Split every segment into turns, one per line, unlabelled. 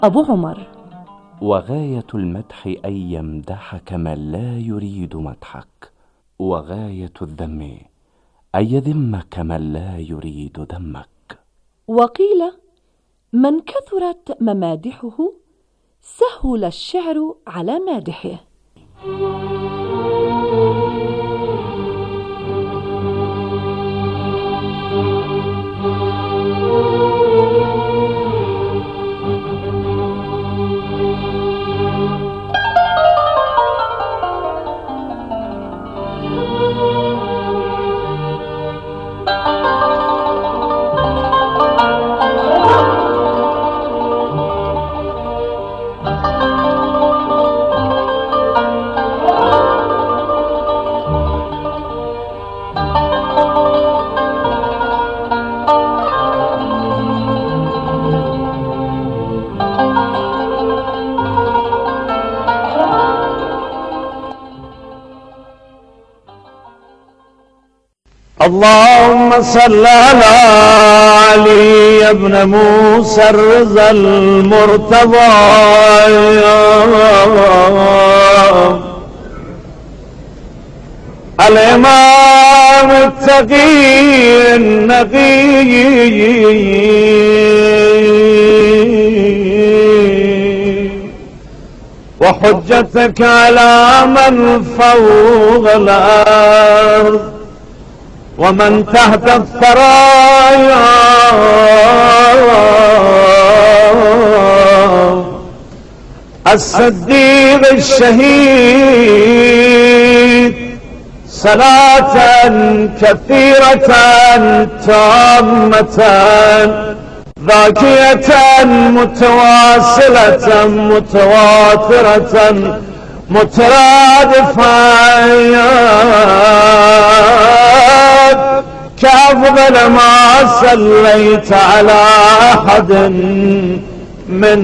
أبو عمر:
وغاية المدح أن يمدحك من لا يريد مدحك، وغاية الذم أن يذمك من لا يريد ذمك.
وقيل: من كثرت ممادحه سهل الشعر على مادحه.
اللهم صل على علي بن موسى الرضا المرتضى الإمام التقي النقي وحجتك على من فوق الأرض ومن تحت الثرايا الصديق الشهيد صلاة كثيرة تامة ذاكية متواصلة متواترة مترادفة كأفضل ما صليت على أحد من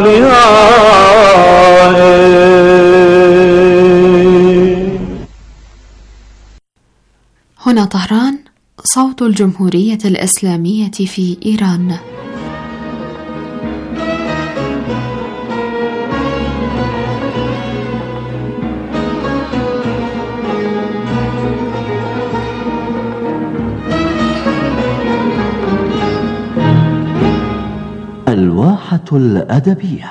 أوليائي.
هنا طهران، صوت الجمهورية الإسلامية في إيران.
الواحة الأدبية.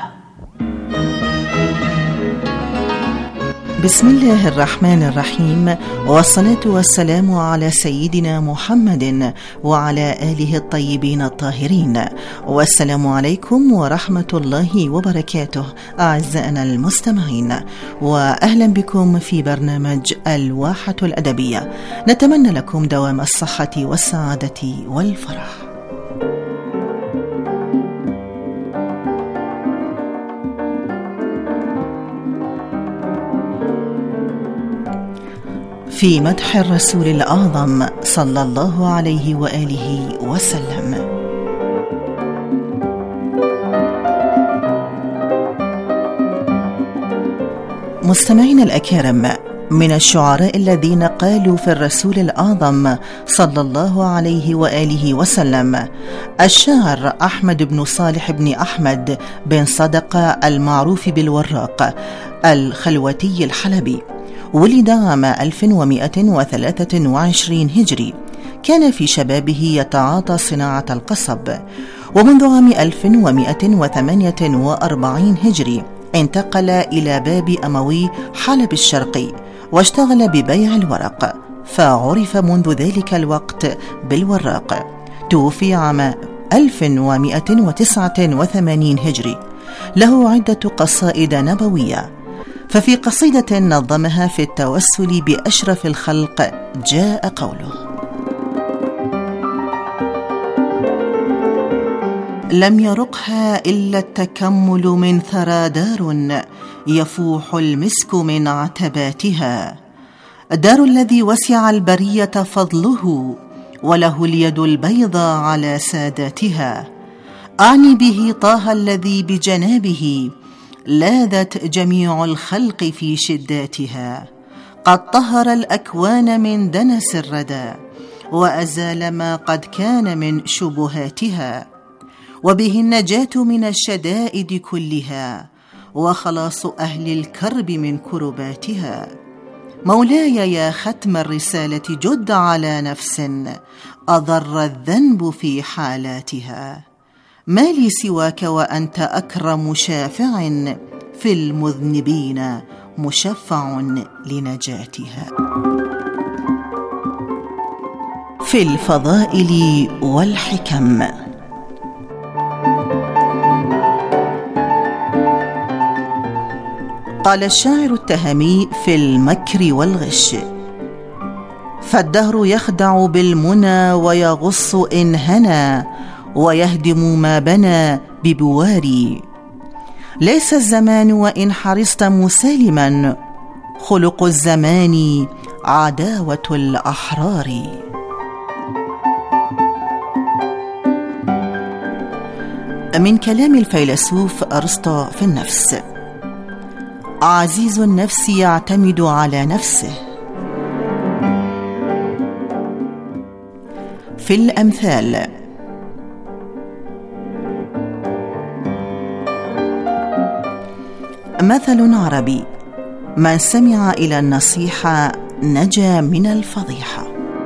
بسم الله الرحمن الرحيم، والصلاة والسلام على سيدنا محمد وعلى آله الطيبين الطاهرين، والسلام عليكم ورحمة الله وبركاته أعزائنا المستمعين، وأهلا بكم في برنامج الواحة الأدبية. نتمنى لكم دوام الصحة والسعادة والفرح. في مدح الرسول الأعظم صلى الله عليه وآله وسلم. مستمعين الأكارم، من الشعراء الذين قالوا في الرسول الأعظم صلى الله عليه وآله وسلم الشاعر أحمد بن صالح بن أحمد بن صدقة المعروف بالوراق الخلوتي الحلبي. ولد عام 1123 هجري. كان في شبابه يتعاطى صناعة القصب، ومنذ عام 1148 هجري انتقل إلى باب أموي حلب الشرقي واشتغل ببيع الورق، فعرف منذ ذلك الوقت بالوراق. توفي عام 1189 هجري. له عدة قصائد نبوية، ففي قصيدة نظمها في التوسل بأشرف الخلق جاء قوله: لم يرقها إلا التكمل من ثرى دار، يفوح المسك من عتباتها، دار الذي وسع البرية فضله، وله اليد البيضاء على ساداتها. أعني به طه الذي بجنابه لاذت جميع الخلق في شداتها، قد طهر الأكوان من دنس الردى، وأزال ما قد كان من شبهاتها. وبه النجاة من الشدائد كلها وخلاص أهل الكرب من كرباتها. مولاي يا ختم الرسالة جد على نفس أضر الذنب في حالاتها، ما لي سواك وأنت أكرم شافع في المذنبين مشفع لنجاتها. في الفضائل والحكم. قال الشاعر التهمي في المكر والغش: فالدهر يخدع بالمنى ويغص إن هنى، ويهدم ما بنى ببواري. ليس الزمان وإن حرصت مسالما، خلق الزمان عداوة الأحرار. من كلام الفيلسوف أرسطو في النفس: عزيز النفس يعتمد على نفسه. في الأمثال: مثل عربي: من سمع إلى النصيحة نجا من الفضيحة.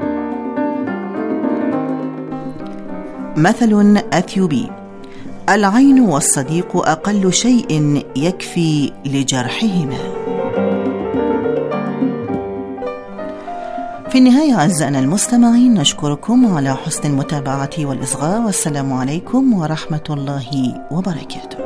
مثل أثيوبي: العين والصديق أقل شيء يكفي لجرحهما. في النهاية أعزائنا المستمعين، نشكركم على حسن المتابعة والإصغاء، والسلام عليكم ورحمة الله وبركاته.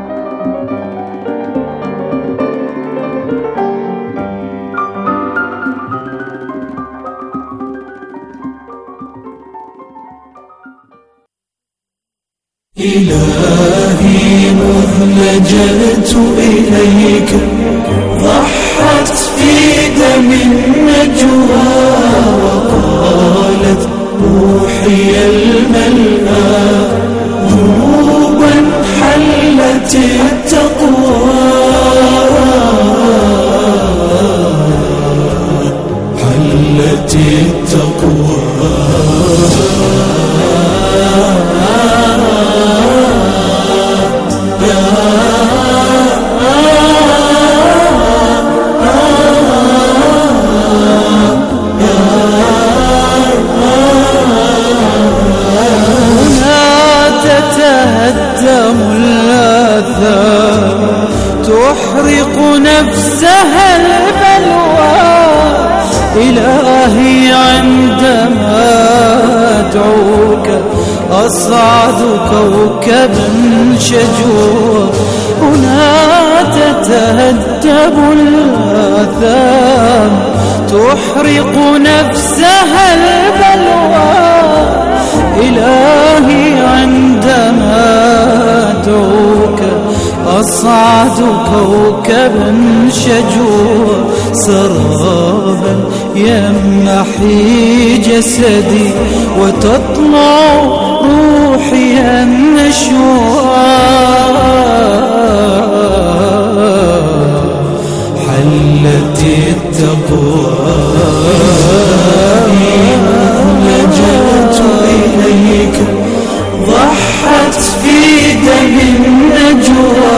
إلهي مذ لجأت إليك ضحت في دم النجوى، وقالت روحي الملأى ذنوبا حلت التقوى، حلت التقوى. تحرق نفسها البلوى، إلهي عندما أدعوك أصعد كوكبا شجوا، هنا تتهدم الآثام تحرق نفسها البلوى، إلهي عندما أدعوك أصعد كوكبا شجوا، سرابا يمحي جسدي وتطلع روحي النشوى، حلت التقوى. لجأت إليك ضحت في دم النجوى،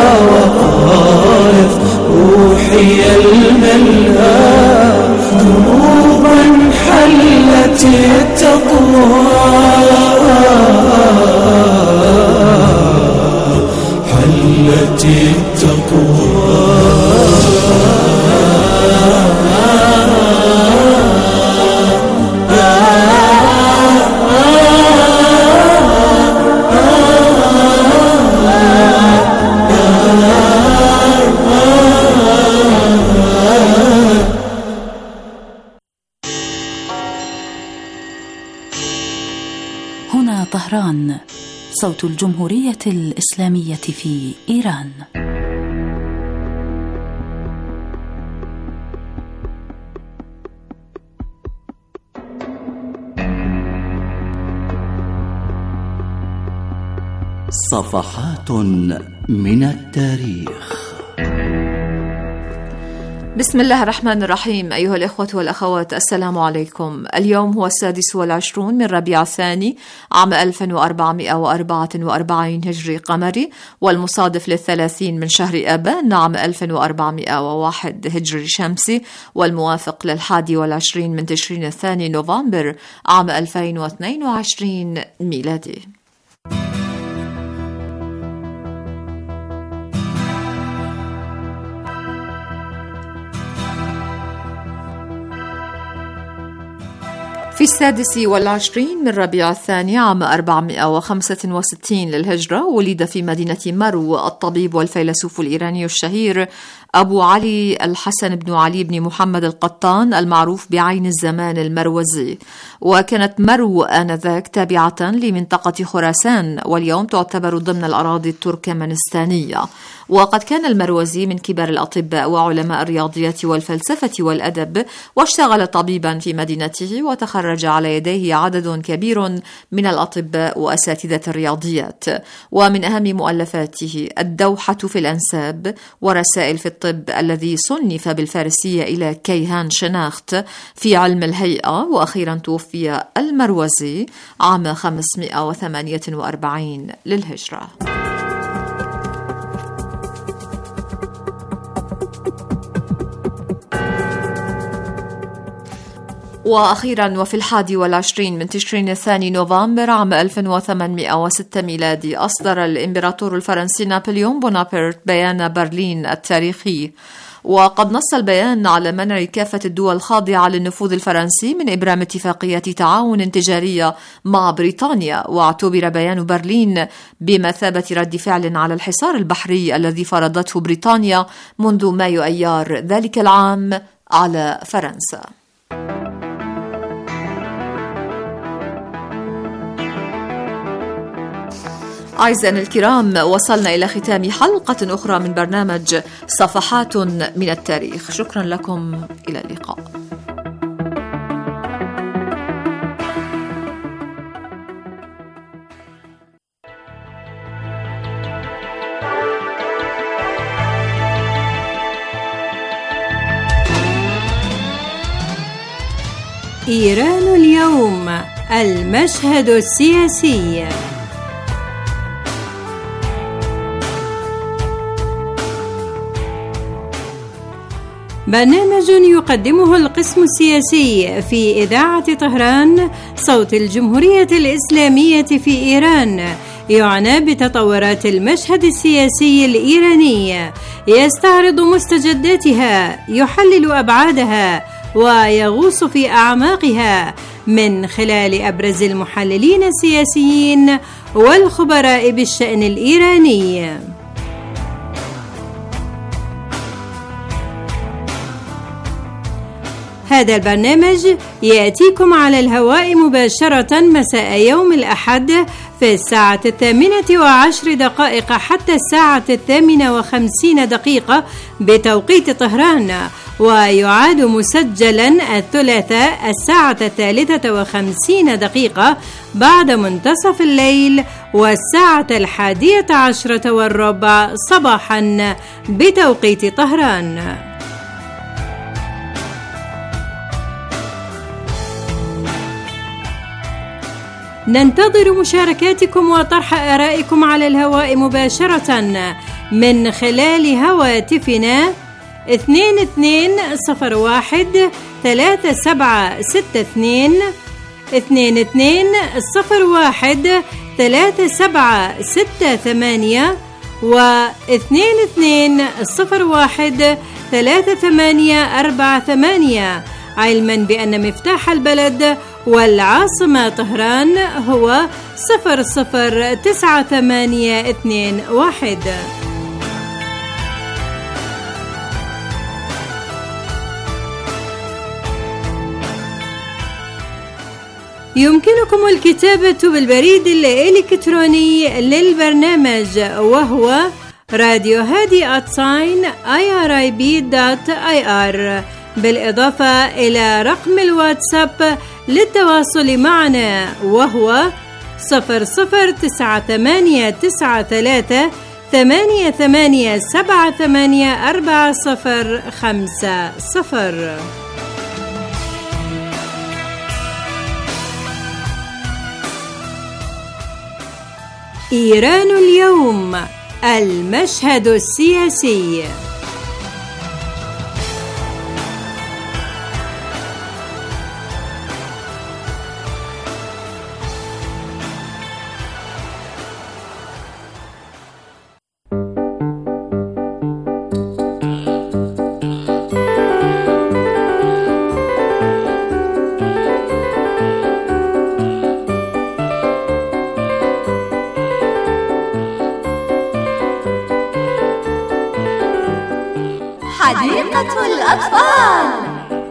وقالت روحي الملأى ذنوبا حلت التقوى، حلت التقوى.
هنا طهران، صوت الجمهورية الإسلامية في إيران.
صفحات من التاريخ.
بسم الله الرحمن الرحيم. أيها الإخوة والأخوات، السلام عليكم. اليوم هو 26 من ربيع الثاني عام 1444 هجري قمري، والمصادف ل30 من شهر آبان عام 1401 هجري شمسي، والموافق ل21 من تشرين الثاني نوفمبر عام 2022 ميلادي. في 26 من ربيع الثاني عام 465 للهجرة ولد في مدينة مرو الطبيب والفيلسوف الإيراني الشهير أبو علي الحسن بن علي بن محمد القطان، المعروف بعين الزمان المروزي. وكانت مرو آنذاك تابعة لمنطقة خراسان، واليوم تعتبر ضمن الأراضي التركمانستانية. وقد كان المروزي من كبار الأطباء وعلماء الرياضيات والفلسفة والأدب، واشتغل طبيبا في مدينته، وتخرج على يديه عدد كبير من الأطباء وأساتذة الرياضيات. ومن أهم مؤلفاته الدوحة في الأنساب، ورسائل في الطب الذي صنف بالفارسية إلى كيهان شناخت في علم الهيئة. وأخيرا توفي المروزي عام 548 للهجرة. وأخيرا وفي 21 من تشرين الثاني نوفمبر عام 1806 ميلادي، أصدر الإمبراطور الفرنسي نابليون بونابرت بيان برلين التاريخي. وقد نص البيان على منع كافة الدول الخاضعة للنفوذ الفرنسي من إبرام اتفاقية تعاون تجارية مع بريطانيا. واعتبر بيان برلين بمثابة رد فعل على الحصار البحري الذي فرضته بريطانيا منذ مايو أيار ذلك العام على فرنسا. أعزائنا الكرام، وصلنا إلى ختام حلقة أخرى من برنامج صفحات من التاريخ. شكرا لكم، إلى اللقاء.
إيران اليوم، المشهد السياسي. برنامج يقدمه القسم السياسي في إذاعة طهران صوت الجمهورية الإسلامية في إيران، يعنى بتطورات المشهد السياسي الإيراني، يستعرض مستجداتها، يحلل أبعادها، ويغوص في أعماقها من خلال أبرز المحللين السياسيين والخبراء بالشأن الإيراني. هذا البرنامج يأتيكم على الهواء مباشرة مساء يوم الأحد في الساعة 8:10 حتى الساعة 8:50 بتوقيت طهران، ويعاد مسجلا الثلاثاء الساعة 3:50 بعد منتصف الليل، والساعة 11:15 صباحا بتوقيت طهران. ننتظر مشاركاتكم وطرح آرائكم على الهواء مباشرة من خلال هواتفنا 2201 3762 2201 3768 و 2201 3848، علما بأن مفتاح البلد والعاصمة طهران هو 009821. يمكنكم الكتابة بالبريد الإلكتروني للبرنامج، وهو radiohadi@irib.ir، بالإضافة إلى رقم الواتساب للتواصل معنا، وهو 009893 88784050. إيران اليوم، المشهد السياسي.
حديقة الأطفال.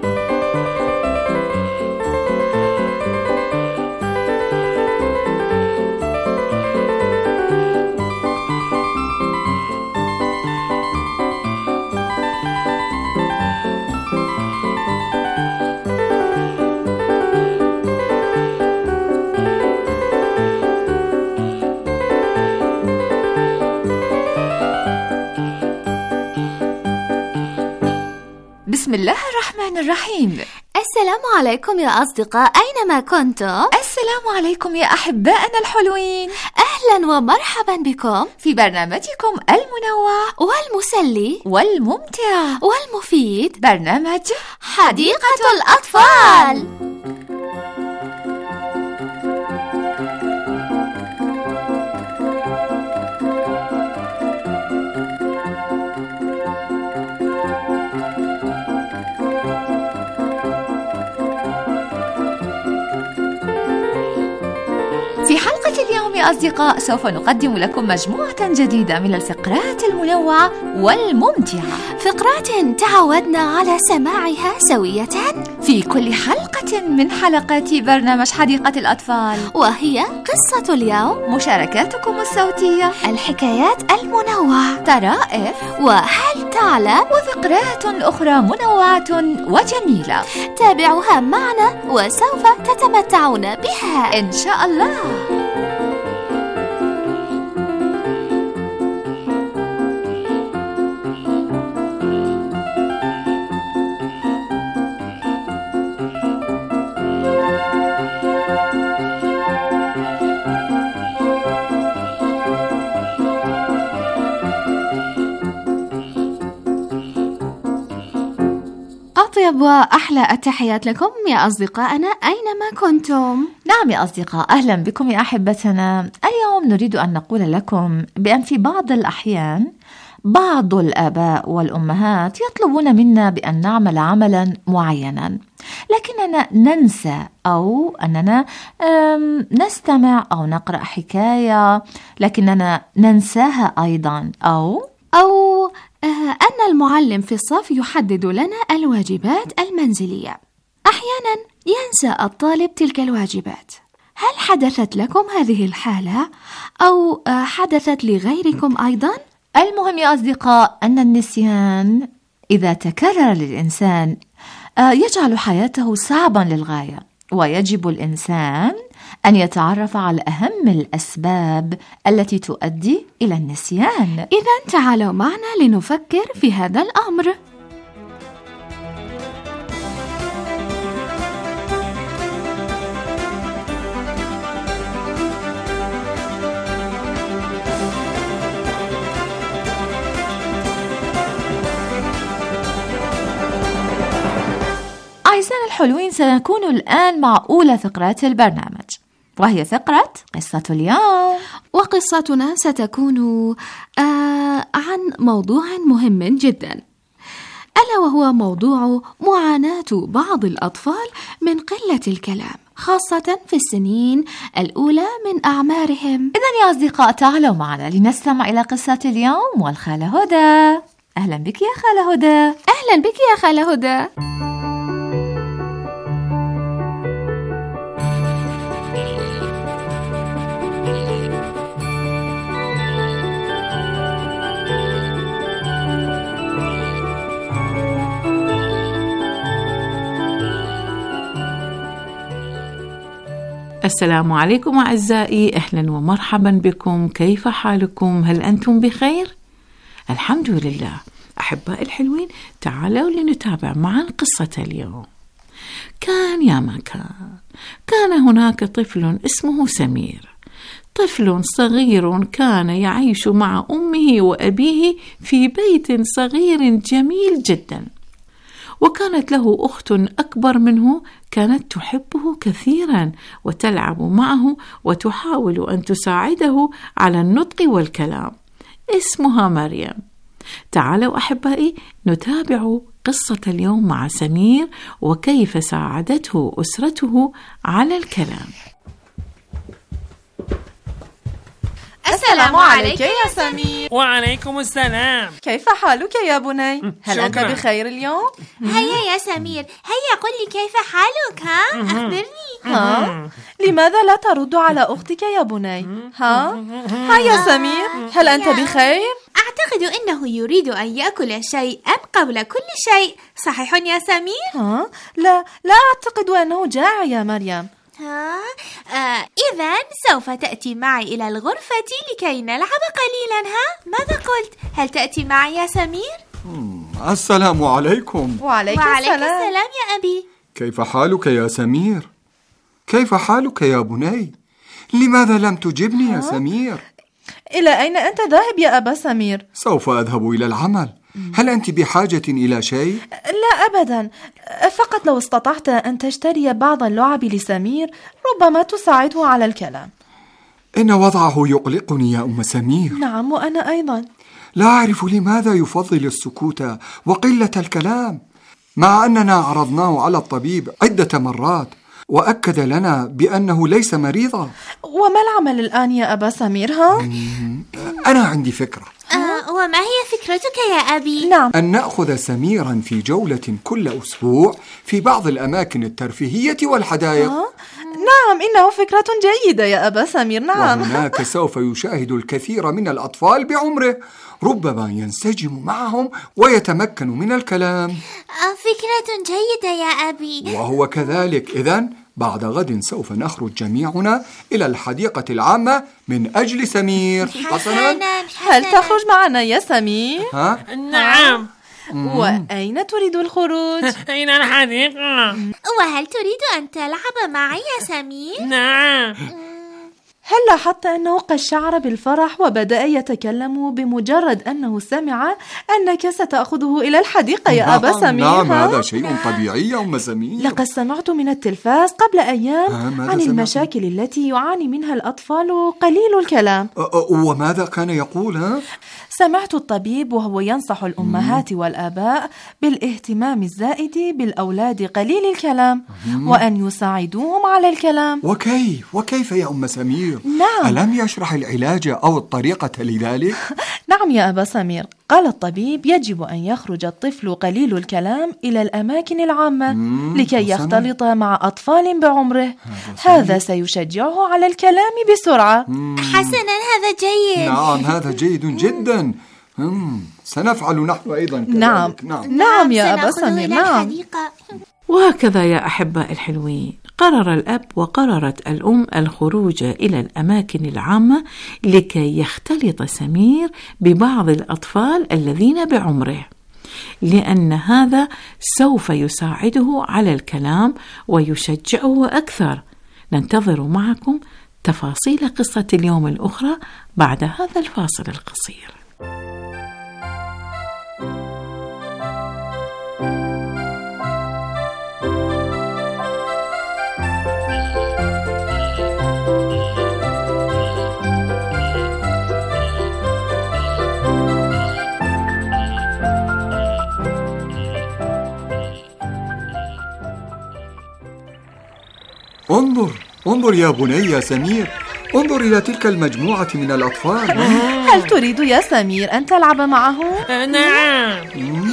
بسم الله الرحمن الرحيم.
السلام عليكم يا أصدقاء، أينما كنتم.
السلام عليكم يا أحبائنا الحلوين.
أهلا ومرحبا بكم
في برنامجكم المنوع
والمسلي
والممتع
والمفيد،
برنامج
حديقة الأطفال.
في حلقة اليوم يا أصدقاء سوف نقدم لكم مجموعة جديدة من الفقرات المنوعة والممتعة،
فقرات تعودنا على سماعها سوية
في كل حلقة من حلقات برنامج حديقة الأطفال،
وهي قصة اليوم،
مشاركاتكم الصوتية،
الحكايات المنوعة،
طرائف،
وهل تعلم،
وفقرات أخرى منوعة وجميلة.
تابعوها معنا وسوف تتمتعون بها
إن شاء الله.
أطيب وأحلى التحيات لكم يا أصدقائنا أينما كنتم.
نعم يا أصدقاء، أهلا بكم يا أحبتنا. اليوم نريد أن نقول لكم بأن في بعض الأحيان بعض الآباء والأمهات يطلبون منا بأن نعمل عملا معينا، لكننا ننسى أو أننا نستمع أو نقرأ حكاية لكننا ننساها أيضا، أو
أن المعلم في الصف يحدد لنا الواجبات المنزلية. أحيانا ينسى الطالب تلك الواجبات. هل حدثت لكم هذه الحالة أو حدثت لغيركم أيضا؟
المهم يا أصدقاء أن النسيان إذا تكرر للإنسان يجعل حياته صعبا للغاية، ويجب الإنسان أن يتعرف على أهم الأسباب التي تؤدي إلى النسيان.
إذن تعالوا معنا لنفكر في هذا الأمر.
أعزائنا الحلوين، سنكون الآن مع أولى فقرات البرنامج، وهي فقرة قصة اليوم.
وقصتنا ستكون عن موضوع مهم جدا، ألا وهو موضوع معاناة بعض الأطفال من قلة الكلام، خاصة في السنين الأولى من أعمارهم.
إذن يا أصدقاء تعالوا معنا لنستمع إلى قصة اليوم والخالة هدى. أهلا بك يا خالة هدى.
أهلا بك يا خالة هدى.
السلام عليكم أعزائي، أهلا ومرحبا بكم. كيف حالكم؟ هل أنتم بخير؟ الحمد لله. أحبائي الحلوين، تعالوا لنتابع معا قصة اليوم. كان يا ما كان هناك طفل اسمه سمير، طفل صغير كان يعيش مع أمه وأبيه في بيت صغير جميل جدا، وكانت له أخت أكبر منه كانت تحبه كثيرا وتلعب معه وتحاول أن تساعده على النطق والكلام، اسمها مريم. تعالوا أحبائي نتابع قصة اليوم مع سمير وكيف ساعدته أسرته على الكلام.
السلام عليك يا سمير.
وعليكم السلام.
كيف حالك يا بني؟ هل أنت بخير اليوم؟
هيا يا سمير، هيا قل لي كيف حالك؟ أخبرني.
لماذا لا ترد على أختك يا بني؟ هيا سمير، هل أنت بخير؟
أعتقد أنه يريد أن يأكل شيئا قبل كل شيء، صحيح يا سمير؟
لا أعتقد أنه جائع يا مريم.
إذن سوف تأتي معي إلى الغرفة لكي نلعب قليلا. ماذا قلت؟ هل تأتي معي يا سمير؟
السلام عليكم.
وعليك السلام
يا أبي.
كيف حالك يا سمير؟ كيف حالك يا بني؟ لماذا لم تجبني يا سمير؟
إلى أين أنت ذاهب يا أبا سمير؟
سوف أذهب إلى العمل. هل أنت بحاجة إلى شيء؟
لا أبدا، فقط لو استطعت أن تشتري بعض اللعب لسمير ربما تساعده على الكلام.
إن وضعه يقلقني يا أم سمير.
نعم، وأنا أيضا.
لا أعرف لماذا يفضل السكوت وقلة الكلام، مع أننا عرضناه على الطبيب عدة مرات وأكد لنا بأنه ليس مريضا.
وما العمل الآن يا أبا سمير؟
أنا عندي فكرة.
وما هي فكرتك يا أبي؟
نعم،
أن نأخذ سميرا في جولة كل أسبوع في بعض الأماكن الترفيهية والحدائق.
نعم، إنه فكرة جيدة يا أبا سمير. نعم،
وهناك سوف يشاهد الكثير من الأطفال بعمره، ربما ينسجم معهم ويتمكن من الكلام.
فكرة جيدة يا أبي.
وهو كذلك. إذن بعد غد سوف نخرج جميعنا إلى الحديقة العامة من أجل سمير.
حسنا.
هل تخرج معنا يا سمير؟
نعم.
وأين تريد الخروج؟
إلى الحديقة.
وهل تريد أن تلعب معي يا سمير؟
نعم.
هل لاحظت أنه قد شعر بالفرح وبدأ يتكلم بمجرد أنه سمع أنك ستأخذه إلى الحديقة يا أبا سمير؟
نعم، هذا شيء طبيعي يا أم سمير.
لقد سمعت من التلفاز قبل أيام عن المشاكل التي يعاني منها الأطفال قليل الكلام.
وماذا كان يقول؟
سمعت الطبيب وهو ينصح الأمهات والآباء بالاهتمام الزائد بالأولاد قليل الكلام وأن يساعدوهم على الكلام.
وكيف يا أم سمير؟
نعم.
ألم يشرح العلاج أو الطريقة لذلك؟
نعم يا أبا سمير، قال الطبيب يجب أن يخرج الطفل قليل الكلام إلى الأماكن العامة لكي يختلط مع أطفال بعمره. هذا سيشجعه على الكلام بسرعة.
حسنا، هذا جيد.
نعم، هذا جيد جدا. سنفعل نحن أيضا كذلك.
نعم يا أبا سمير. نعم.
وهكذا يا أحباء الحلوين، قرر الأب وقررت الأم الخروج إلى الأماكن العامة لكي يختلط سمير ببعض الأطفال الذين بعمره، لأن هذا سوف يساعده على الكلام ويشجعه أكثر. ننتظر معكم تفاصيل قصة اليوم الأخرى بعد هذا الفاصل القصير.
انظر يا بني يا سمير، انظر إلى تلك المجموعة من الأطفال.
هل تريد يا سمير أن تلعب معه؟
نعم.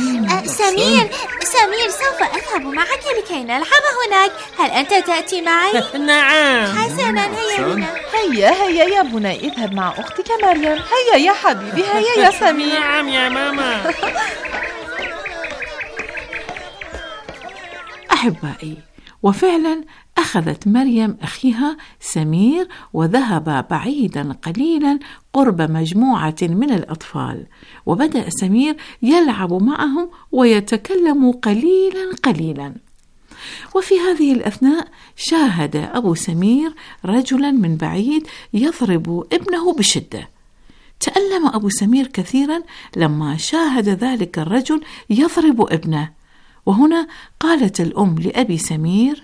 سمير سوف أذهب معك لكي نلعب هناك. هل أنت تأتي معي؟
نعم.
حسنا، هيا بنا.
هيا يا بني، اذهب مع أختك مريم. هيا يا حبيبي، هيا يا سمير.
نعم يا ماما.
أحبائي، وفعلا أخذت مريم أخيها سمير وذهب بعيدا قليلا قرب مجموعة من الأطفال، وبدأ سمير يلعب معهم ويتكلم قليلا قليلا. وفي هذه الأثناء شاهد أبو سمير رجلا من بعيد يضرب ابنه بشدة. تألم أبو سمير كثيرا لما شاهد ذلك الرجل يضرب ابنه. وهنا قالت الأم لأبي سمير: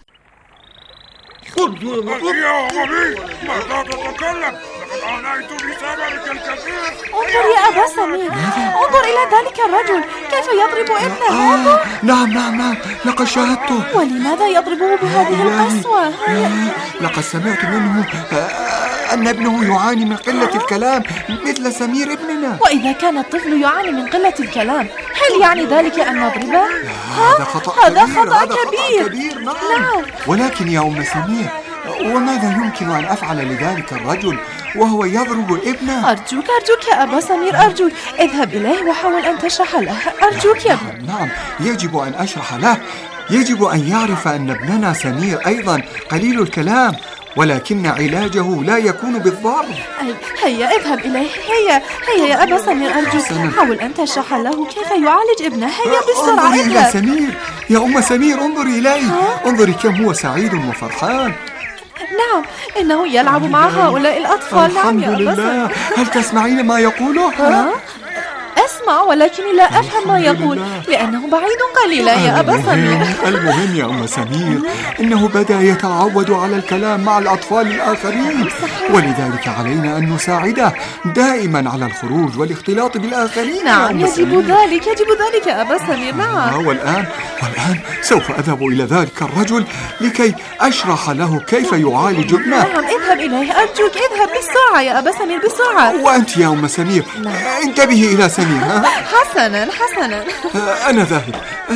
يا غبي، ماذا تتكلم؟ لقد عانيت بسببك الكثير.
انظر يا أبا سمير، انظر إلى ذلك الرجل كيف يضرب ابنه. انظر.
نعم لقد شاهدته.
ولماذا يضربه بهذه القسوة؟
لقد سمعت منه أن ابنه يعاني من قلة الكلام مثل سمير ابننا.
وإذا كان الطفل يعاني من قلة الكلام، هل يعني ذلك أن نضربه؟
هذا خطأ
كبير.
نعم. ولكن يا أم سمير، وماذا يمكن أن أفعل لذلك الرجل وهو يضرب ابنه؟
أرجوك يا أبا سمير، أرجوك اذهب إليه وحاول أن تشرح له. أرجوك يا ابن.
نعم، يجب أن أشرح له. يجب أن يعرف أن ابننا سمير أيضا قليل الكلام، ولكن علاجه لا يكون بالضرب.
هيا اذهب إليه. هيا يا أبا سمير، أرجوك حاول أن تشرح له كيف يعالج ابنه. هيا بسرعة
انظري إلى سمير يا أم سمير، انظري إليه. انظري كم هو سعيد وفرحان.
نعم، إنه يلعب مع هؤلاء الأطفال.
نعم يا أبا سمير. هل تسمعين ما يقوله؟
أسمع، ولكني لا أفهم ما يقول لأنه بعيد قليلا يا أبا سمير.
المهم يا أم سمير، إنه بدأ يتعود على الكلام مع الأطفال الآخرين، ولذلك علينا أن نساعده دائما على الخروج والاختلاط بالآخرين.
نعم، يجب ذلك يا أبا سمير. نعم.
والآن سوف أذهب إلى ذلك الرجل لكي أشرح له كيف يعالج ابنه.
نعم، اذهب إليه. أرجوك اذهب بسرعة يا أبا سمير، بسرعة.
وأنت يا أم سمير انتبهي إلى سمير.
حسنا.
أنا ذاهب.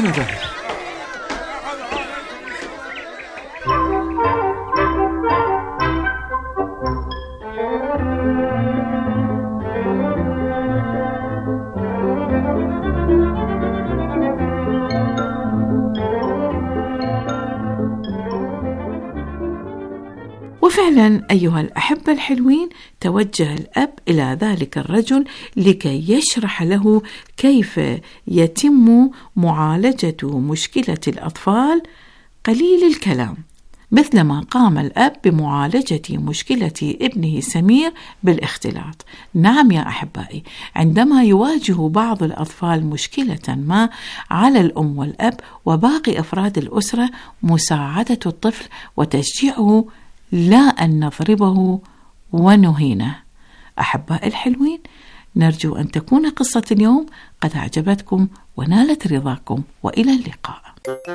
وفعلا أيها الأحبة الحلوين، توجه الأب إلى ذلك الرجل لكي يشرح له كيف يتم معالجة مشكلة الأطفال قليل الكلام، مثلما قام الأب بمعالجة مشكلة ابنه سمير بالاختلاط. نعم يا أحبائي، عندما يواجه بعض الأطفال مشكلة ما، على الأم والأب وباقي أفراد الأسرة مساعدة الطفل وتشجيعه، لا أن نضربه ونهينه. أحباء الحلوين، نرجو أن تكون قصة اليوم قد أعجبتكم ونالت رضاكم، وإلى اللقاء.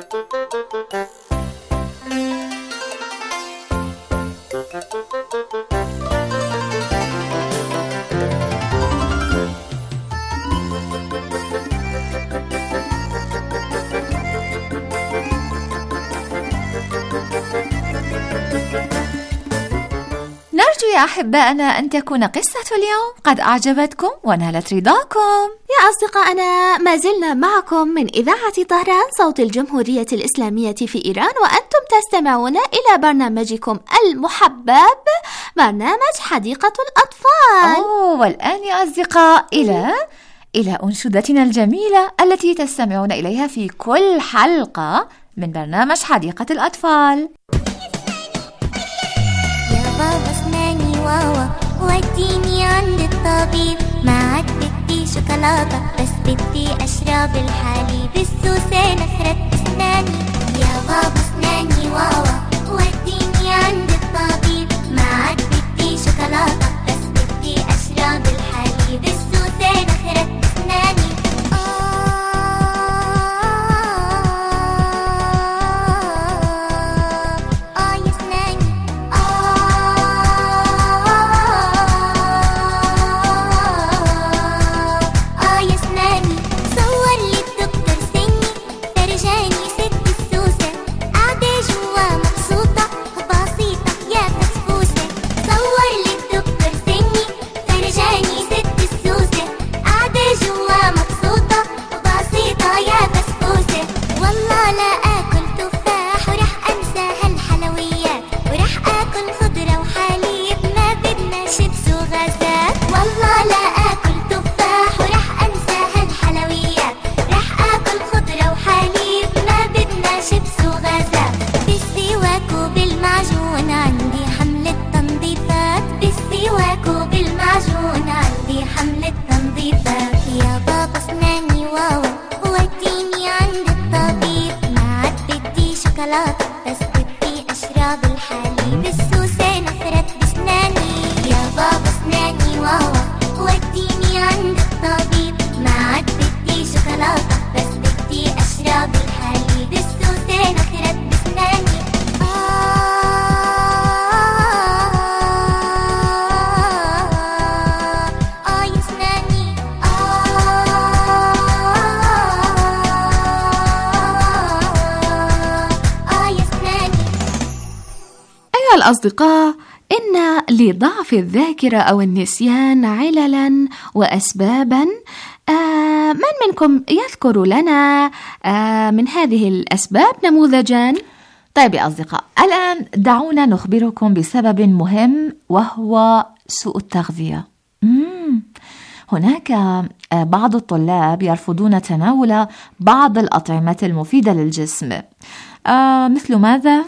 نرجو يا أحبائنا أن تكون قصة اليوم قد أعجبتكم ونالت رضاكم.
يا أصدقائنا، ما زلنا معكم من إذاعة طهران صوت الجمهورية الإسلامية في إيران، وأنتم تستمعون إلى برنامجكم المحبب، برنامج حديقة الأطفال.
والآن يا أصدقاء إلى أنشودتنا الجميلة التي تستمعون إليها في كل حلقة من برنامج حديقة الأطفال.
واوا وديني عند الطبيب، ما عاد بدي شوكولاتة بس بدي أشرب الحليب، السوسة نخرت أسناني يا بابا أسناني واوا وديني عند الطبيب، ما عاد بدي شوكولاتة بس بدي أشرب الحليب، السوسة نخرت أسناني. صور للدكتور سني فرجاني ست السوسة قاعدة جوا
يا أصدقاء، إن لضعف الذاكرة أو النسيان عللاً وأسباباً. من منكم يذكر لنا من هذه الأسباب نموذجاً؟
طيب يا أصدقاء، الآن دعونا نخبركم بسبب مهم، وهو سوء التغذية. هناك بعض الطلاب يرفضون تناول بعض الأطعمة المفيدة للجسم. مثل ماذا؟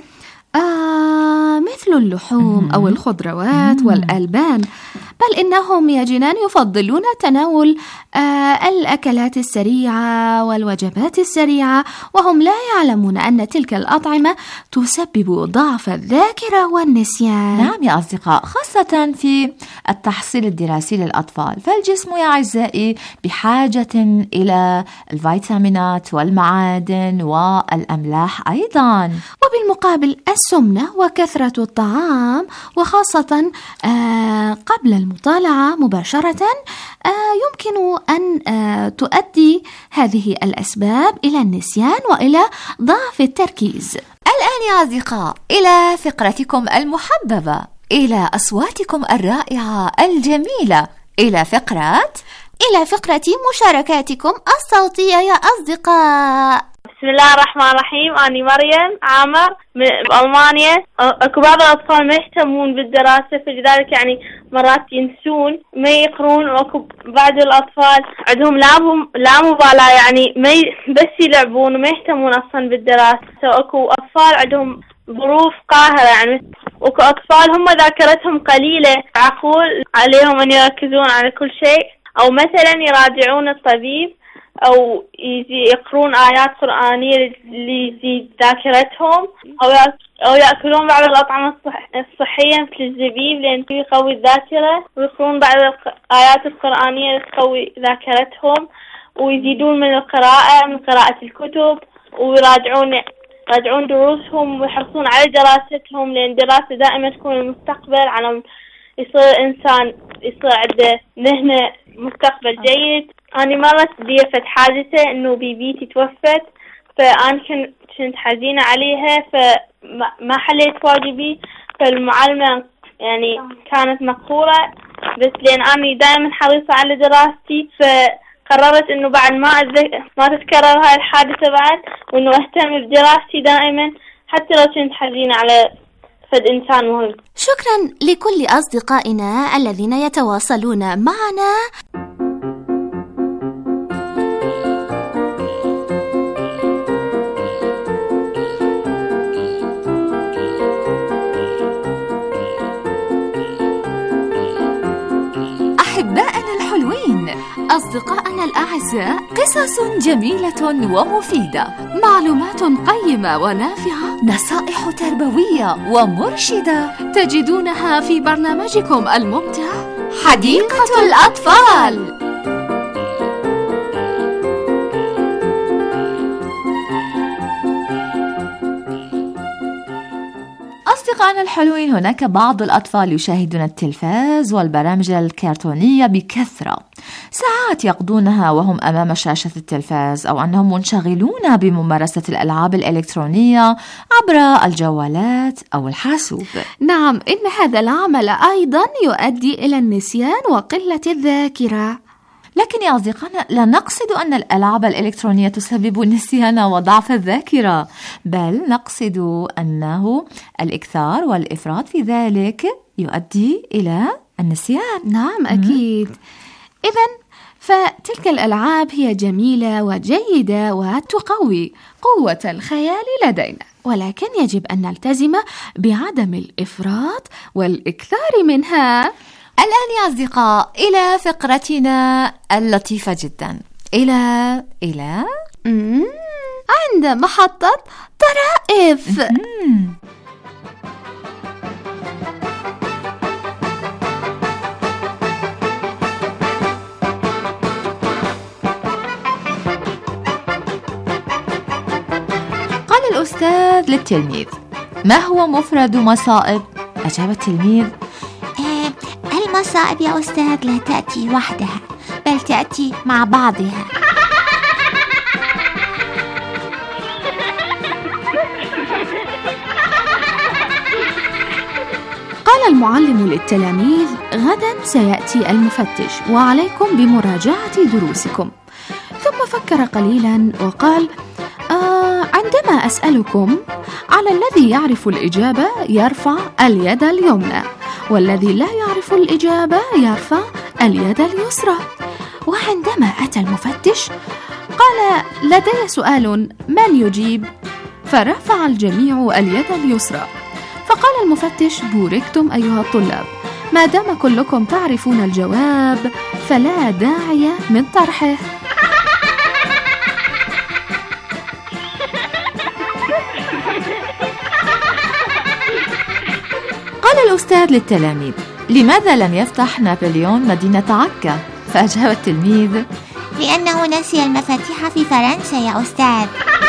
مثل اللحوم أو الخضروات والألبان، بل إنهم يا جنان يفضلون تناول الأكلات السريعة والوجبات السريعة، وهم لا يعلمون أن تلك الأطعمة تسبب ضعف الذاكرة والنسيان.
نعم يا أصدقاء، خاصة في التحصيل الدراسي للأطفال، فالجسم يا أعزائي بحاجة إلى الفيتامينات والمعادن والأملاح أيضا.
وبالمقابل السمنة وكثرة الطعام، وخاصة قبل المطالعة مباشرة، يمكن أن تؤدي هذه الأسباب إلى النسيان وإلى ضعف التركيز.
الآن يا أصدقاء إلى فقرتكم المحببة، إلى أصواتكم الرائعة الجميلة، إلى فقرة
مشاركاتكم الصوتية يا أصدقاء.
بسم الله الرحمن الرحيم. أنا مريم عامر بألمانيا. أكو بعض الأطفال ما يهتمون بالدراسة، فلذلك يعني مرات ينسون ما يقرون، وأكو بعض الأطفال عندهم لا مبالاة، يعني بس يلعبون وما يهتمون أصلا بالدراسة. أكو أطفال عندهم ظروف قاهرة، يعني وأكو أطفال هم ذاكرتهم قليلة، عقول عليهم أن يركزون على كل شيء، أو مثلا يراجعون الطبيب، أو يقرون آيات قرآنية ليزيد ذاكرتهم، أو يأكلون بعض الأطعمة الصحية مثل الزبيب لأن يقوي الذاكرة، ويقرون بعض الآيات القرآنية لتقوي ذاكرتهم، ويزيدون من القراءة، من قراءة الكتب، ويراجعون دروسهم، ويحرصون على دراستهم، لأن الدراسة دائما تكون المستقبل، على يصير إنسان يصير عنده ذهن مستقبل جيد. أنا مرت بي فد حادثة إنه بيبيتي توفت، فأنا كنت حزينة عليها، فما حليت واجبي، فالمعلمة يعني كانت مقهورة، بس لأن أنا دائما حريصة على دراستي، فقررت إنه بعد ما تتكرر هاي الحادثة بعد، وإنه أهتم بدراستي دائما حتى لو كنت حزينة على فد إنسان مهم.
شكرا لكل أصدقائنا الذين يتواصلون معنا.
أحبائنا الحلوين، أصدقائنا الأعزاء، قصص جميلة ومفيدة،
معلومات قيمة ونافعة،
نصائح تربوية ومرشدة،
تجدونها في برنامجكم الممتع
حديقة الأطفال. أصدقائنا الحلوين، هناك بعض الأطفال يشاهدون التلفاز والبرامج الكرتونية بكثرة، ساعات يقضونها وهم أمام شاشة التلفاز، أو أنهم منشغلون بممارسة الألعاب الإلكترونية عبر الجوالات أو الحاسوب.
نعم، إن هذا العمل أيضا يؤدي إلى النسيان وقلة الذاكرة.
لكن يا أصدقائنا، لا نقصد أن الألعاب الإلكترونية تسبب النسيان وضعف الذاكرة، بل نقصد أنه الإكثار والإفراط في ذلك يؤدي إلى النسيان.
نعم أكيد. إذن فتلك الألعاب هي جميلة وجيدة وتقوي قوة الخيال لدينا، ولكن يجب أن نلتزم بعدم الإفراط والإكثار منها.
الآن يا أصدقاء إلى فقرتنا اللطيفة جدا، إلى
عند محطة طرائف.
قال الأستاذ للتلميذ: ما هو مفرد مصائب؟ أجاب التلميذ:
المصائب يا أستاذ لا تأتي وحدها، بل تأتي مع بعضها.
المعلم للتلاميذ: غدا سيأتي المفتش وعليكم بمراجعة دروسكم. ثم فكر قليلا وقال: عندما أسألكم، على الذي يعرف الإجابة يرفع اليد اليمنى، والذي لا يعرف الإجابة يرفع اليد اليسرى. وعندما أتى المفتش قال: لدي سؤال، من يجيب؟ فرفع الجميع اليد اليسرى. فقال المفتش: بوركتم أيها الطلاب، ما دام كلكم تعرفون الجواب فلا داعي من طرحه.
قال الأستاذ للتلاميذ: لماذا لم يفتح نابليون مدينة عكا؟ فأجاب التلميذ:
لأنه نسي المفاتيح في فرنسا يا أستاذ.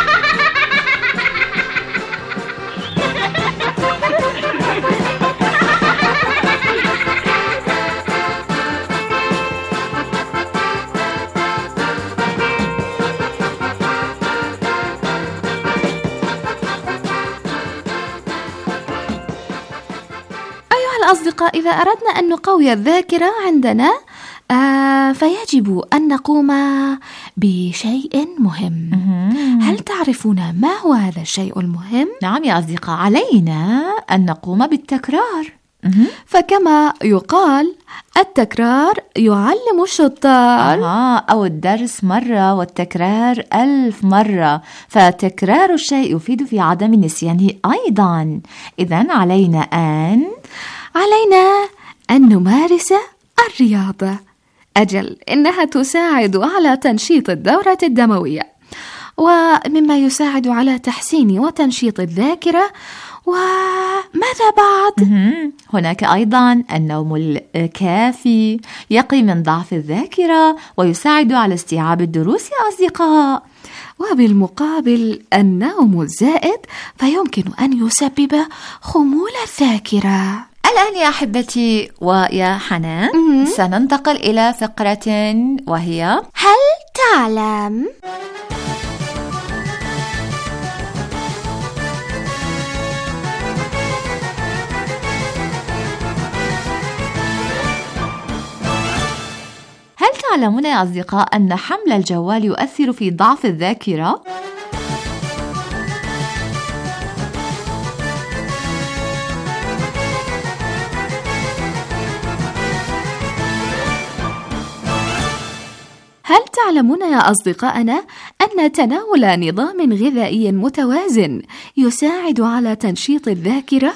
الأصدقاء، إذا أردنا أن نقوي الذاكرة عندنا فيجب أن نقوم بشيء مهم. هل تعرفون ما هو هذا الشيء المهم؟
نعم يا أصدقاء، علينا أن نقوم بالتكرار.
فكما يقال: التكرار يعلم الشطار.
أو الدرس مرة والتكرار 1000 مرة، فتكرار الشيء يفيد في عدم نسيانه أيضا. إذن علينا أن نمارس الرياضة. أجل، إنها تساعد على تنشيط الدورة الدموية، ومما يساعد على تحسين وتنشيط الذاكرة. وماذا بعد؟ هناك أيضا النوم الكافي، يقي من ضعف الذاكرة ويساعد على استيعاب الدروس يا أصدقاء.
وبالمقابل النوم الزائد فيمكن أن يسبب خمول الذاكرة.
الآن يا أحبتي ويا حنان سننتقل إلى فقرة وهي
هل تعلم؟
هل تعلمون يا أصدقاء أن حمل الجوال يؤثر في ضعف الذاكرة؟
هل تعلمون يا أصدقائنا أن تناول نظام غذائي متوازن يساعد على تنشيط الذاكرة؟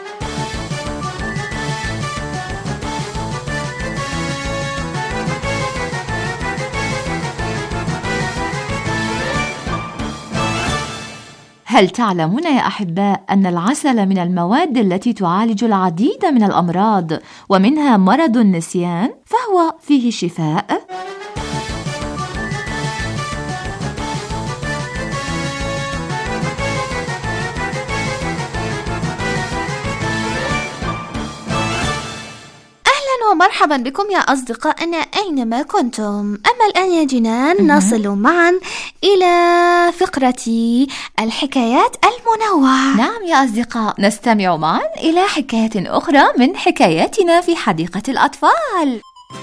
هل تعلمون يا أحباء أن العسل من المواد التي تعالج العديد من الأمراض ومنها مرض النسيان، فهو فيه شفاء؟
ومرحبا بكم يا أصدقائنا أينما كنتم. أما الآن يا جنان نصل معا إلى فقرة الحكايات المنوعة.
نعم يا أصدقاء، نستمع معا إلى حكاية أخرى من حكاياتنا في حديقة الأطفال.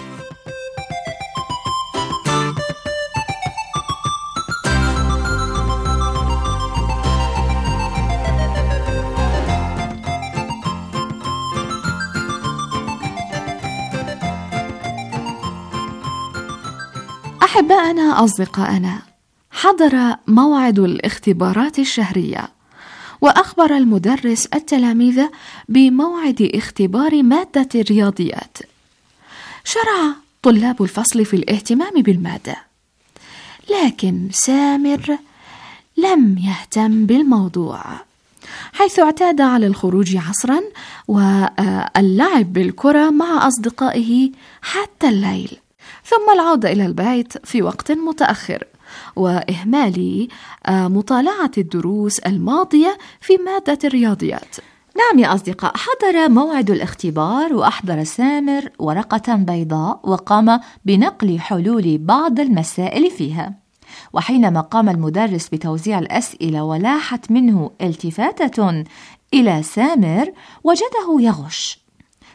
أحبائنا أصدقائنا، حضر موعد الاختبارات الشهرية، وأخبر المدرس التلاميذ بموعد اختبار مادة الرياضيات. شرع طلاب الفصل في الاهتمام بالمادة، لكن سامر لم يهتم بالموضوع، حيث اعتاد على الخروج عصرا واللعب بالكرة مع أصدقائه حتى الليل، ثم العودة إلى البيت في وقت متأخر، وإهمال مطالعة الدروس الماضية في مادة الرياضيات.
نعم يا أصدقاء، حضر موعد الاختبار وأحضر سامر ورقة بيضاء وقام بنقل حلول بعض المسائل فيها. وحينما قام المدرس بتوزيع الأسئلة ولاحت منه التفاتة إلى سامر، وجده يغش،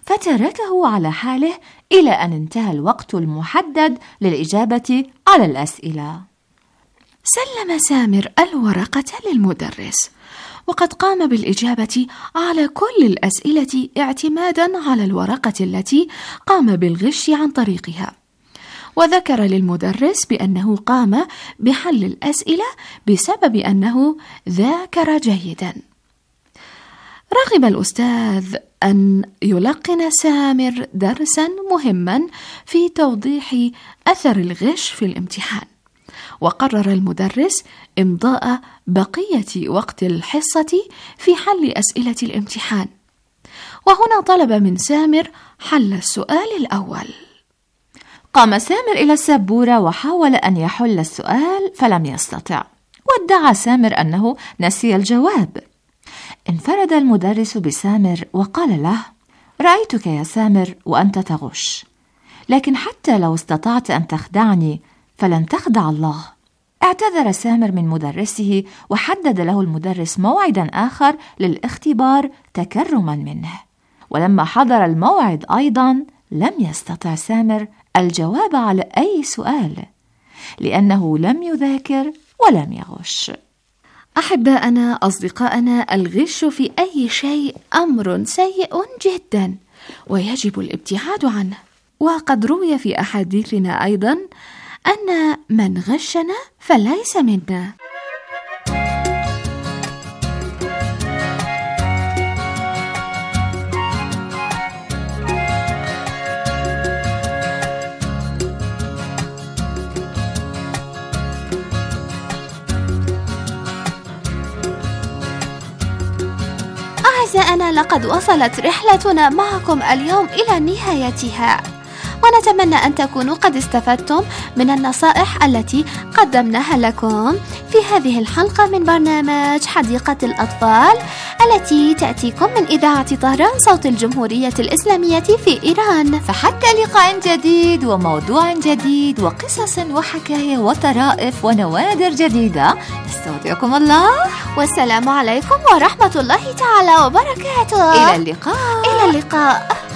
فتركه على حاله إلى أن انتهى الوقت المحدد للإجابة على الأسئلة.
سلم سامر الورقة للمدرس، وقد قام بالإجابة على كل الأسئلة اعتمادا على الورقة التي قام بالغش عن طريقها، وذكر للمدرس بأنه قام بحل الأسئلة بسبب أنه ذاكر جيدا. رغب الأستاذ أن يلقن سامر درسا مهما في توضيح أثر الغش في الامتحان، وقرر المدرس إمضاء بقية وقت الحصة في حل أسئلة الامتحان، وهنا طلب من سامر حل السؤال الأول.
قام سامر إلى السبورة وحاول أن يحل السؤال فلم يستطع، وادعى سامر أنه نسي الجواب. انفرد المدرس بسامر وقال له: رأيتك يا سامر وأنت تغش، لكن حتى لو استطعت أن تخدعني فلن تخدع الله. اعتذر سامر من مدرسه، وحدد له المدرس موعدا آخر للاختبار تكرما منه. ولما حضر الموعد أيضا لم يستطع سامر الجواب على أي سؤال، لأنه لم يذاكر ولم يغش.
أحباءنا أصدقائنا، الغش في أي شيء أمر سيء جدا ويجب الابتعاد عنه، وقد روي في أحاديثنا أيضا أن من غشنا فليس منا.
أعزائنا، لقد وصلت رحلتنا معكم اليوم إلى نهايتها، ونتمنى أن تكونوا قد استفدتم من النصائح التي قدمناها لكم في هذه الحلقة من برنامج حديقة الأطفال التي تأتيكم من إذاعة طهران صوت الجمهورية الإسلامية في إيران.
فحتى لقاء جديد وموضوع جديد وقصص وحكاية وطرائف ونوادر جديدة، نستودعكم الله،
والسلام عليكم ورحمة الله تعالى وبركاته.
إلى اللقاء.
إلى اللقاء.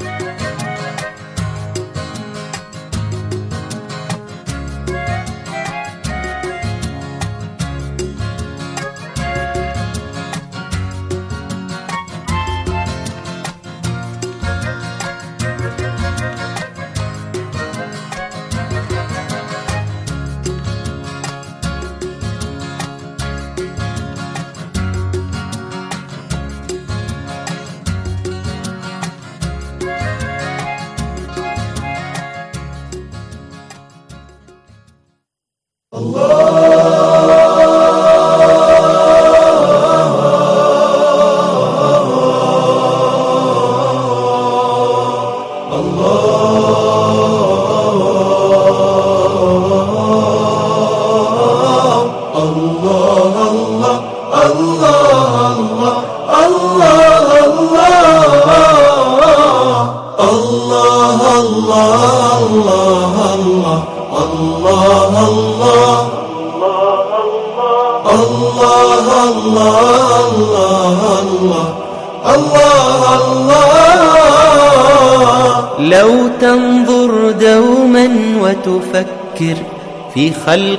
لو تنظر دوما وتفكر في خلق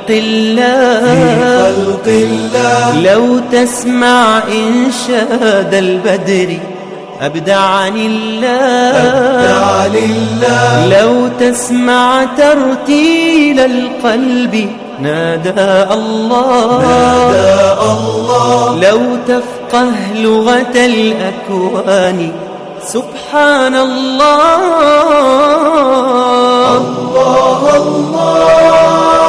الله، لو تسمع إنشاد البدر أبدعني الله، لو تسمع ترتيل القلب نادى الله، لو تفقه لغة الأكوان سبحان الله. الله الله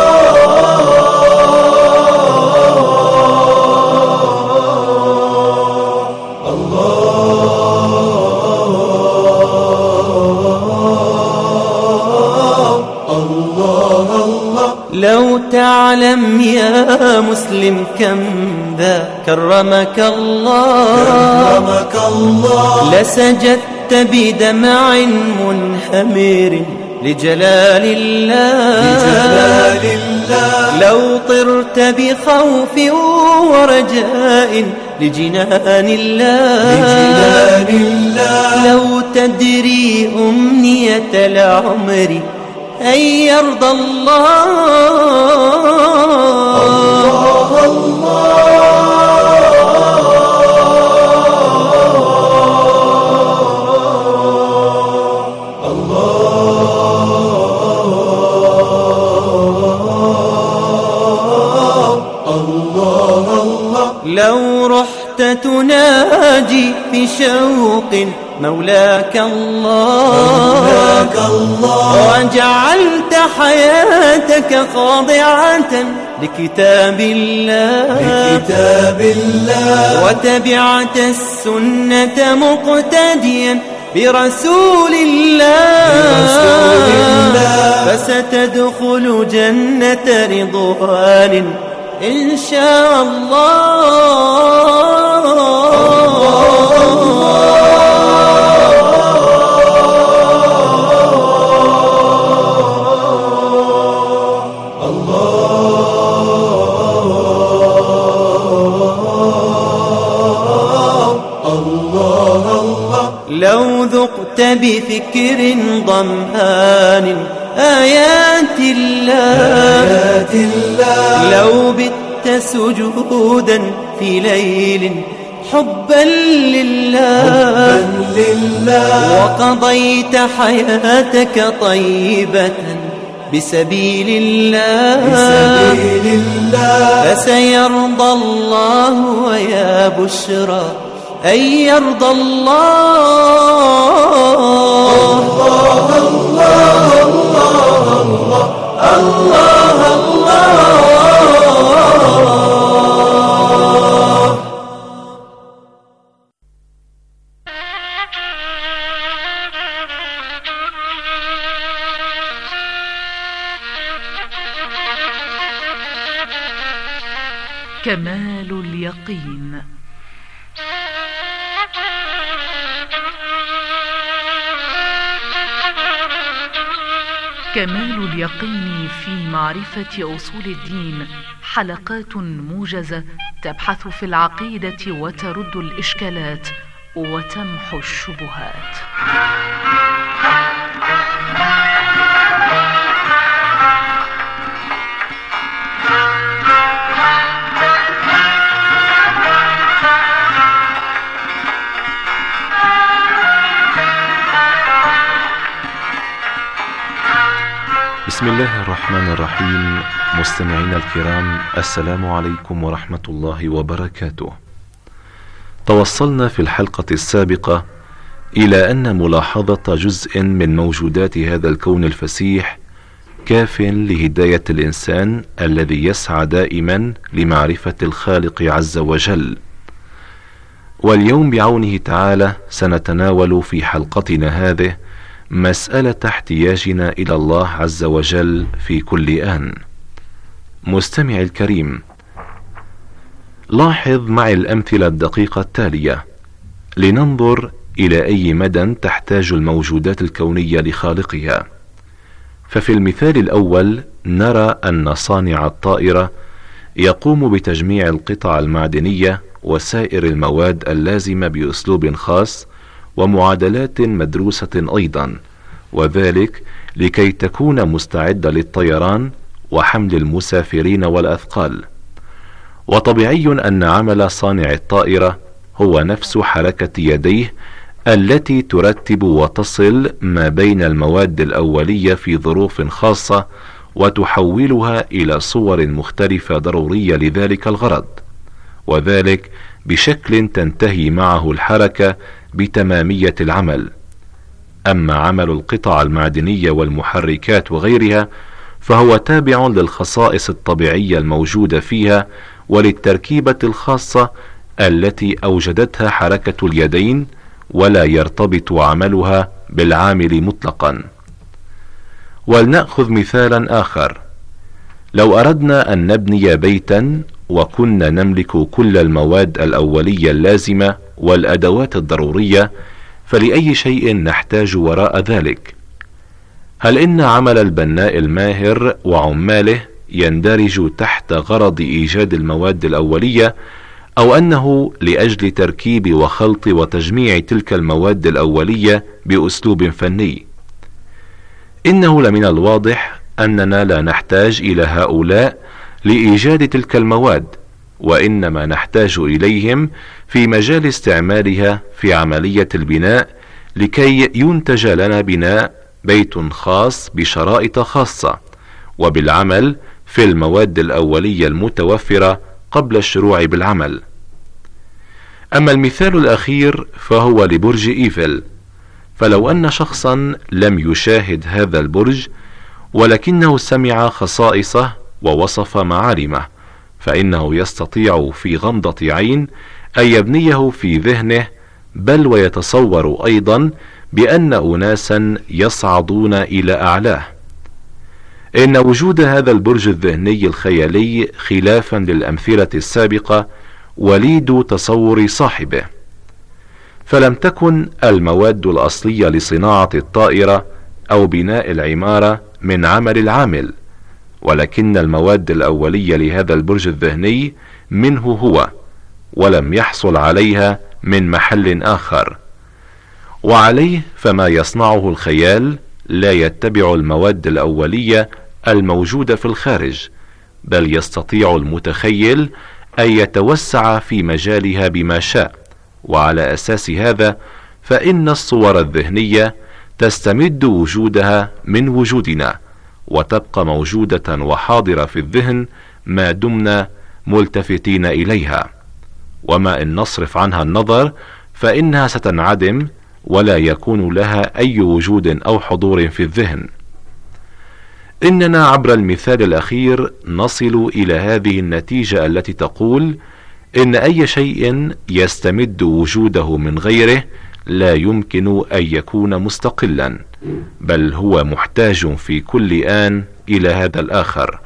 لو تعلم يا مسلم كم ذا كرمك الله، لسجدت بدمع منهمر لجلال الله، لو طرت بخوف ورجاء لجنان الله لو تدري أمنية العمر أن يرضى الله لو رحت تناجي في شوق مولاك الله وجعلت حياتك خاضعة لكتاب الله وتبعت السنة مقتديا برسول الله فستدخل جنة رضوان إن شاء لو ذقت بفكر ضمآن آيات الله لو بت سجودا في ليل حبا لله وقضيت حياتك طيبة بسبيل الله فسيرضى الله ويا بشرى أن يرضى
كمال اليقين. كمال اليقين في معرفة أصول الدين حلقات موجزة تبحث في العقيدة وترد الإشكالات وتمحو الشبهات.
بسم الله الرحمن الرحيم. مستمعينا الكرام، السلام عليكم ورحمة الله وبركاته. توصلنا في الحلقة السابقة إلى أن ملاحظة جزء من موجودات هذا الكون الفسيح كاف لهداية الإنسان الذي يسعى دائما لمعرفة الخالق عز وجل. واليوم بعونه تعالى سنتناول في حلقتنا هذه مسألة احتياجنا إلى الله عز وجل في كل آن. مستمع الكريم، لاحظ معي الأمثلة الدقيقة التالية لننظر إلى أي مدى تحتاج الموجودات الكونية لخالقها. ففي المثال الأول نرى أن صانع الطائرة يقوم بتجميع القطع المعدنية وسائر المواد اللازمة بأسلوب خاص ومعادلات مدروسة أيضا، وذلك لكي تكون مستعدة للطيران وحمل المسافرين والأثقال. وطبيعي أن عمل صانع الطائرة هو نفس حركة يديه التي ترتب وتصل ما بين المواد الأولية في ظروف خاصة وتحولها إلى صور مختلفة ضرورية لذلك الغرض، وذلك بشكل تنتهي معه الحركة بتمامية العمل. أما عمل القطع المعدنية والمحركات وغيرها فهو تابع للخصائص الطبيعية الموجودة فيها وللتركيبة الخاصة التي أوجدتها حركة اليدين، ولا يرتبط عملها بالعامل مطلقا. ولنأخذ مثالا آخر. لو أردنا أن نبني بيتا وكنا نملك كل المواد الأولية اللازمة والأدوات الضرورية، فلأي شيء نحتاج وراء ذلك؟ هل إن عمل البناء الماهر وعماله يندرج تحت غرض إيجاد المواد الأولية، أو أنه لأجل تركيب وخلط وتجميع تلك المواد الأولية بأسلوب فني. إنه لمن الواضح أننا لا نحتاج إلى هؤلاء لإيجاد تلك المواد، وإنما نحتاج إليهم في مجال استعمالها في عملية البناء لكي ينتج لنا بناء بيت خاص بشرائط خاصة، وبالعمل في المواد الأولية المتوفرة قبل الشروع بالعمل. أما المثال الأخير فهو لبرج إيفل، فلو أن شخصا لم يشاهد هذا البرج ولكنه سمع خصائصه ووصف معالمه، فإنه يستطيع في غمضة عين أن يبنيه في ذهنه، بل ويتصور أيضا بأن أناسا يصعدون إلى أعلاه. إن وجود هذا البرج الذهني الخيالي خلافا للأمثلة السابقة وليد تصور صاحبه، فلم تكن المواد الأصلية لصناعة الطائرة أو بناء العمارة من عمل العامل، ولكن المواد الأولية لهذا البرج الذهني منه هو، ولم يحصل عليها من محل آخر. وعليه فما يصنعه الخيال لا يتبع المواد الأولية الموجودة في الخارج، بل يستطيع المتخيل أن يتوسع في مجالها بما شاء. وعلى أساس هذا فإن الصور الذهنية تستمد وجودها من وجودنا، وتبقى موجودة وحاضرة في الذهن ما دمنا ملتفتين إليها، وما إن نصرف عنها النظر فإنها ستنعدم ولا يكون لها أي وجود أو حضور في الذهن. إننا عبر المثال الأخير نصل إلى هذه النتيجة التي تقول إن أي شيء يستمد وجوده من غيره لا يمكن أن يكون مستقلا، بل هو محتاج في كل آن إلى هذا الآخر.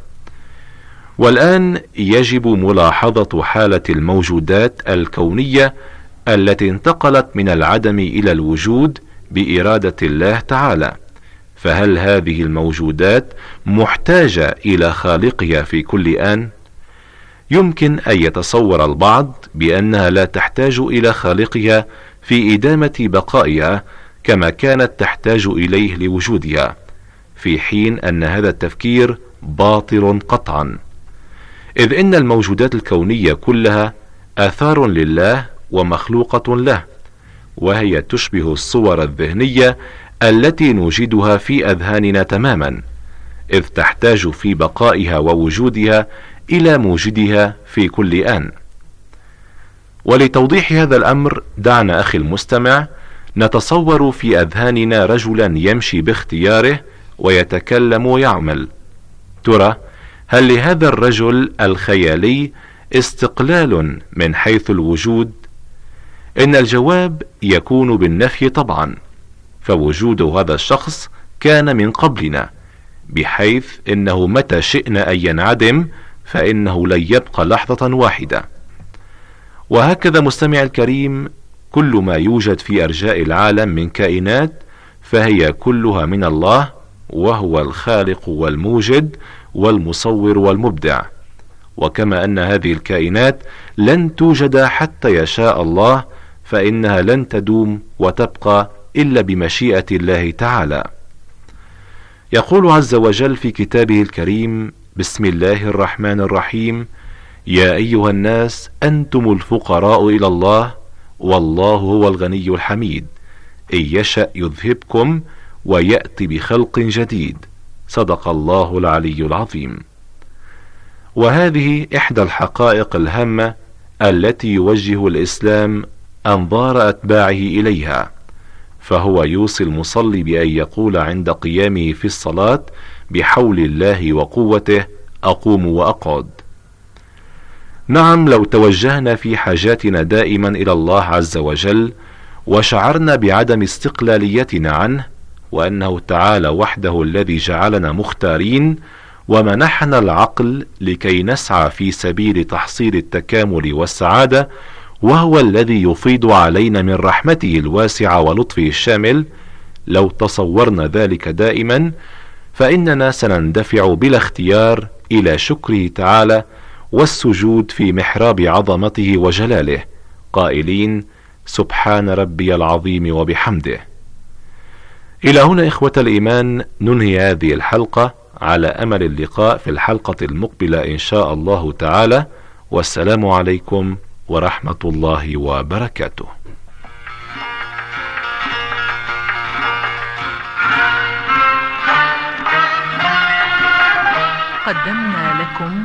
والآن يجب ملاحظة حالة الموجودات الكونية التي انتقلت من العدم إلى الوجود بإرادة الله تعالى. فهل هذه الموجودات محتاجة إلى خالقها في كل آن؟ يمكن أن يتصور البعض بأنها لا تحتاج إلى خالقها في إدامة بقائها كما كانت تحتاج إليه لوجودها، في حين أن هذا التفكير باطل قطعا، إذ إن الموجودات الكونية كلها آثار لله ومخلوقة له، وهي تشبه الصور الذهنية التي نوجدها في أذهاننا تماما، إذ تحتاج في بقائها ووجودها إلى موجدها في كل آن. ولتوضيح هذا الأمر دعنا أخي المستمع نتصور في أذهاننا رجلا يمشي باختياره ويتكلم ويعمل. ترى هل لهذا الرجل الخيالي استقلال من حيث الوجود؟ إن الجواب يكون بالنفي طبعا، فوجود هذا الشخص كان من قبلنا، بحيث إنه متى شئنا أن ينعدم فإنه لن يبقى لحظة واحدة. وهكذا مستمع الكريم، كل ما يوجد في أرجاء العالم من كائنات فهي كلها من الله، وهو الخالق والموجد والمصور والمبدع. وكما أن هذه الكائنات لن توجد حتى يشاء الله، فإنها لن تدوم وتبقى إلا بمشيئة الله تعالى. يقول عز وجل في كتابه الكريم: بسم الله الرحمن الرحيم: يا أيها الناس أنتم الفقراء إلى الله والله هو الغني الحميد، إن يشأ يذهبكم ويأتي بخلق جديد. صدق الله العلي العظيم. وهذه إحدى الحقائق الهامة التي يوجه الإسلام أنظار أتباعه إليها، فهو يوصي المصلي بأن يقول عند قيامه في الصلاة: بحول الله وقوته أقوم وأقعد. نعم، لو توجهنا في حاجاتنا دائما إلى الله عز وجل وشعرنا بعدم استقلاليتنا عنه، وأنه تعالى وحده الذي جعلنا مختارين ومنحنا العقل لكي نسعى في سبيل تحصيل التكامل والسعادة، وهو الذي يفيض علينا من رحمته الواسعة ولطفه الشامل، لو تصورنا ذلك دائما فإننا سنندفع بلا اختيار إلى شكره تعالى والسجود في محراب عظمته وجلاله، قائلين: سبحان ربي العظيم وبحمده. إلى هنا إخوة الإيمان ننهي هذه الحلقة، على أمل اللقاء في الحلقة المقبلة إن شاء الله تعالى، والسلام عليكم ورحمة الله وبركاته.
قدمنا لكم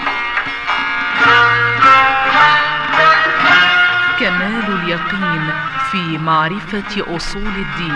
كمال اليقين في معرفة أصول الدين.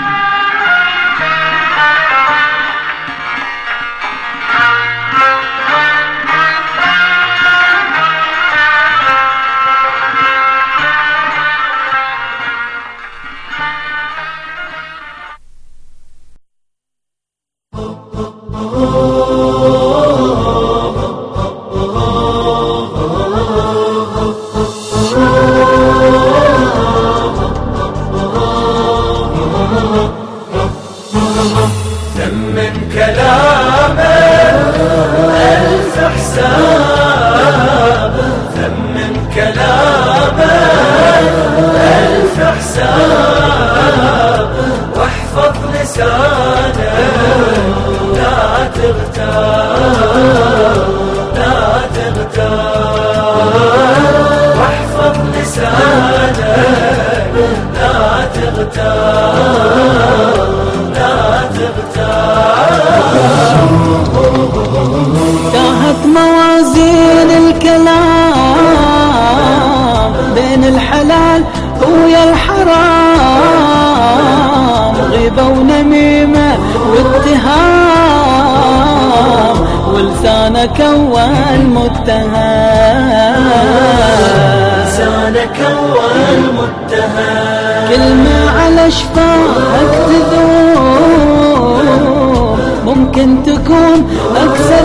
ثمن كلامه ألف حساب، ثمن كلامه ألف حساب، واحفظ لسانه لا تغتاب، لا تغتاب، واحفظ لسانه لا تغتاب، لا
تاهت موازين الكلام بين الحلال ويا الحرام، غيبة ونميمة واتهام، ولسانك أول متهم،
لسانك أول متهم،
كلمة على شفاهك تذوب، ممكن تكون أكثر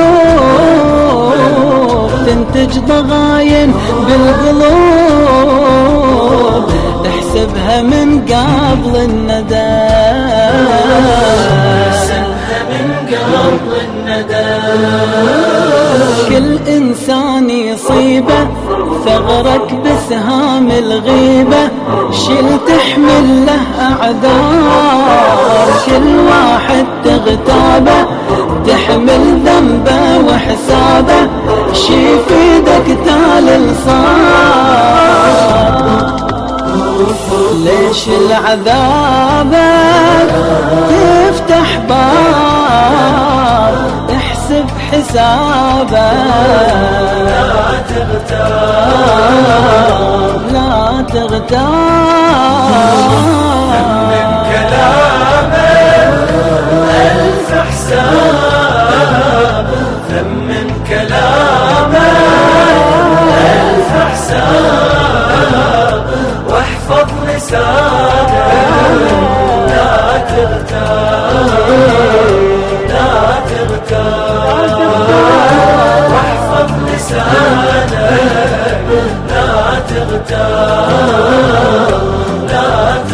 ذنوب، تنتج ضغاين بالقلوب، احسبها من قبل الندم،
احسبها من قبل الندم،
كل إنسان يصيبه ثغرك بسهام الغيبة، شيل تحمل له أعذار، كل واحد تغتابه تحمل ذنبه وحسابه، شي في ايدك تالي صار، ليش العذابك تفتح باب، احسب حسابك،
لا تغتاب،
لا تغتاب،
من كلامه ألف حساب، ثمن كلامه ألف حساب، واحفظ لسانه لا تغتاب، لا تغتاب، واحفظ لسانه لا تغتاب، لا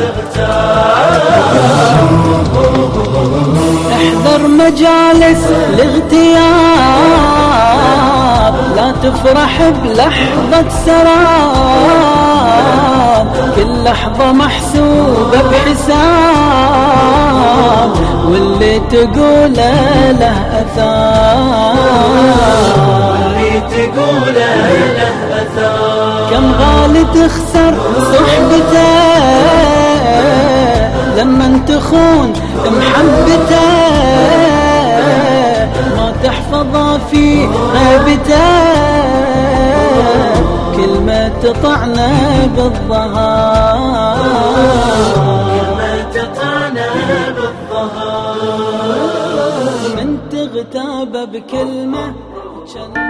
تغتاب،
احذر مجالس الاغتياب، لا تفرح بلحظة سراب، كل لحظة محسوبة بحساب، واللي تقوله له أثار،
واللي تقوله له أثار،
كم غالي تخسر صحبته لما تخون محبته، ما تحفظه في غيبته، كلمة تطعنا بالظهر،
كلمة تطعنا بالظهر،
من تغتاب بكلمة